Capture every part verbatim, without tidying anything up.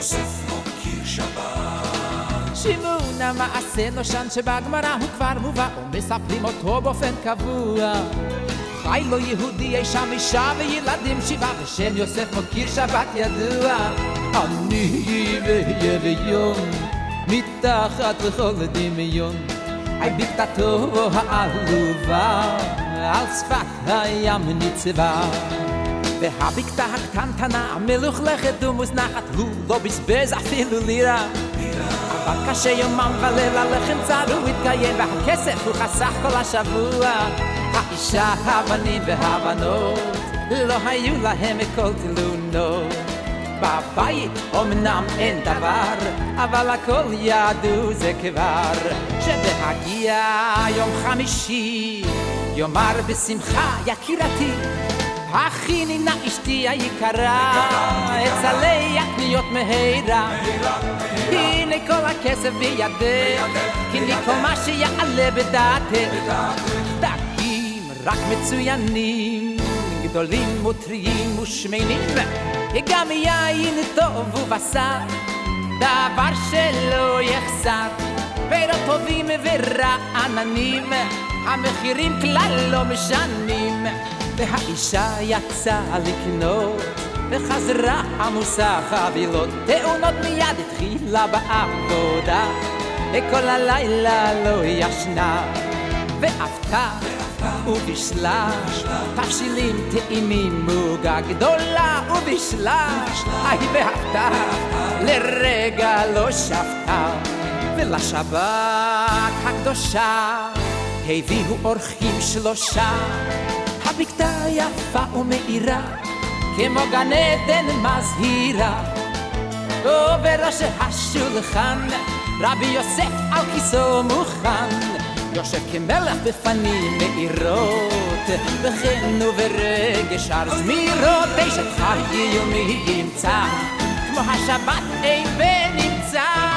יוסף מוקיר שבת. שימונה מעשה נושן שבגמרא הוא כבר מובא ומספרים אותו באופן קבוע. חי לו יהודי אי שם אישה וילדים שבעה ושם יוסף מוקיר שבת ידוע. אני ויריון מתחת לכל דמיון, היי בקתתו העלובה על שפת הים ניצבה. והבקתה הקטנטנה המלוכלכת ומוזנחת הוא לא בזבז אפילו לירה. אבל קשה יומם וליל הלחם צר הוא התקיים והכסף הוא חסך כל השבוע. האישה, הבנים והבנות לא היו להם כל תלונות. בבית אמנם אין דבר אבל הכל ידעו זה כבר שבהגיע יום חמישי יאמר בשמחה יקירתי הכיני נא אשתי היקרה אצלי הקניות מהירה. הנה כל הכסף בידך קני כל מה שיעלה בדעתך. דגים רק מצוינים גדולים וטריים ושמנים גם יין טוב ובשר דבר שלא יחסר. פירות טובים ורעננים המחירים כלל לא משנים. והאישה יצאה לקנות וחזרה עמוסה חבילות. תאונות מיד התחילה בעבודה כל הלילה לא ישנה ואפתה ובישלה תבשילים טעימים מוגה גדולה ובישלה היי ואהבתה לרגע לא שפטה. ולשבת הקדושה הביאו אורחים שלושה. הבקתה יפה ומאירה כמו גן עדן מזהירה ובראש השולחן רבי יוסף על כיסאו מוכן יושב כמלך בפנים מאירות וכן וברגש הר זמירות אשת חיי ומי ימצא כמו השבת אין בנמצא.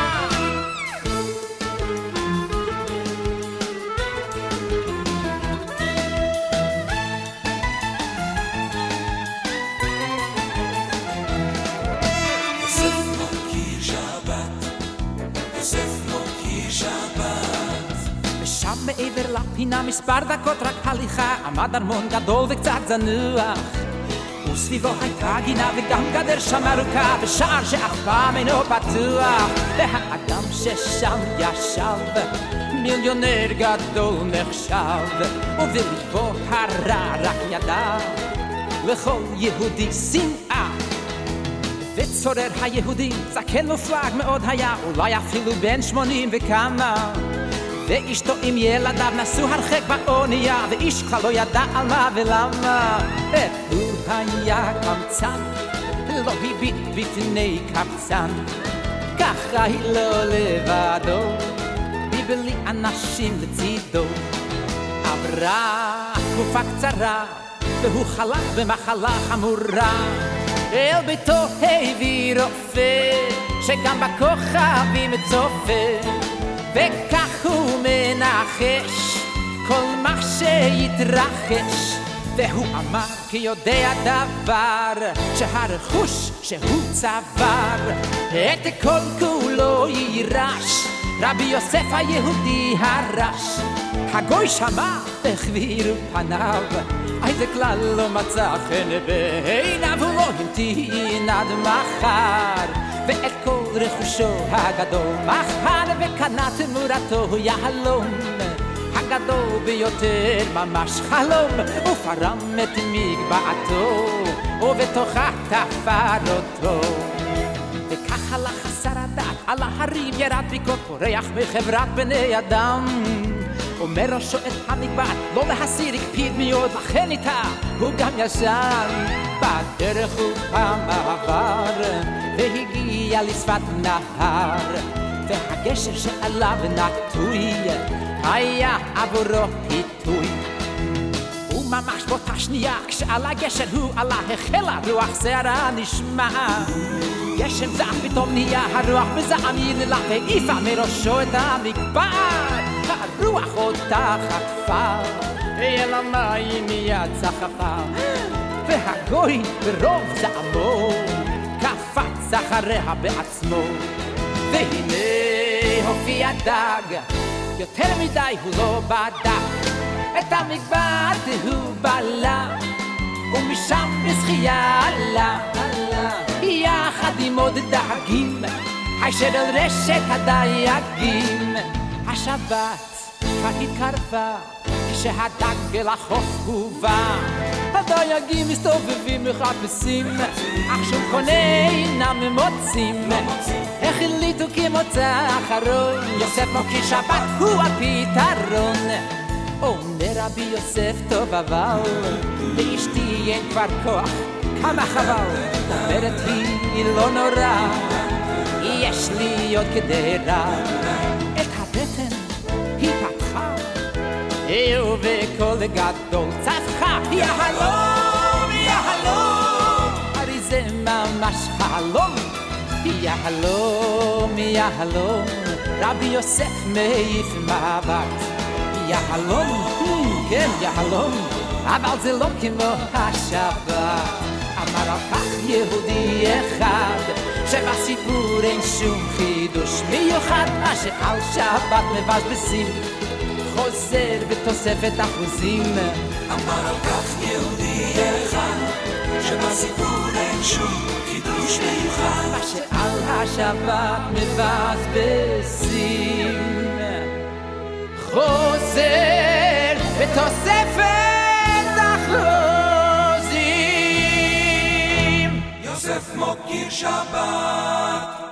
מעבר לפינה מספר דקות רק הליכה עמד ארמון גדול וקצת זנוח וסביבו הייתה גינה וגם גדר שם ארוכה ושער שאף פעם אינו פתוח. והאדם ששם ישב מיליונר גדול נחשב ובלבו הרע רק ידע לכל יהודי שנאה. וצורר היהודי זקן מופלג מאוד היה אולי אפילו בן שמונים וכמה ואשתו עם ילדיו נסעו הרחק באונייה ואיש כבר לא ידע על מה ולמה. והוא היה קמצן לא הביט בפני קמצן ככה היא לא לבדו מבלי אנשים לצידו. עברה תקופה קצרה והוא חלה במחלה חמורה. אל ביתו הביא רופא שגם בכוכבים צופה וכך הוא מנחש כל מה שיתרחש. והוא אמר כי יודע דבר שהרכוש שהוא צבר את כל כולו יירש רבי יוסף היהודי הרש. הגוי שמע החבירו פניו איזה כלל לא מצא חן בעיניו הוא לא המתין עד מחר ואת כל רכושו הגדול מכר וקנה תמורתו יהלום הגדול ביותר ממש חלום ופרם את מגבעתו ובתוכה תפר אותו. וכך הלך חסר הדעת על ההרים ירד ביקות פורח מחברת בני אדם ומראשו את המגבעת לא להסיר הקפיד מאוד לכן איתה הוא גם ישן. בדרך הוא פעם עבר והגיע לשפת נהר והגשר שעליו נטוי היה עבורו פיתוי. וממש באותה שנייה כשעל הגשר הוא עלה החלה רוח שערה נשמע. גשם זעם פתאום נהיה הרוח בזעם ינלה והעיפה מראשו את המגבעת. הרוח אותה חטפה אל המים מיד סחפה והגוי ברוב זעמו קפץ מחפש אחריה בעצמו. והנה הופיע דג, יותר מדי הוא לא בדק, את המקבט הוא בלע, ומשם בשחייה עלה, יחד עם עוד דגים, הישר אל רשת הדייגים. השבת כבר התקרבה, כשהדג אל החוף הובא, הדייגים מסתובבים מחפשים, אך שום קונה אינם מוצאים. החליטו כמוצא אחרון, יוסף מוקיר שבת הוא הפתרון. אומר רבי יוסף טוב אבל, לאשתי אין כבר כוח, כמה חבל. אומרת היא לא נורא, יש לי עוד קדרה. את הבטן היא פתחה, ובקול גדול צווחה, יהלום, יהלום, הרי זה ממש חלום. יהלום, יהלום, רבי יוסף מעיף מבט. יהלום, כן יהלום, אבל זה לא כמו השבת. אמר על כך יהודי אחד, שבסיפור אין שום חידוש מיוחד, מה שעל שבת מבזבזים חוזר בתוספת אחוזים. אמר על כך יהודי אחד, שבסיפור אין שום חידוש מיוחד, מה שעל השבת מבזבזים חוזר בתוספת אחוזים. יוסף מוקיר שבת.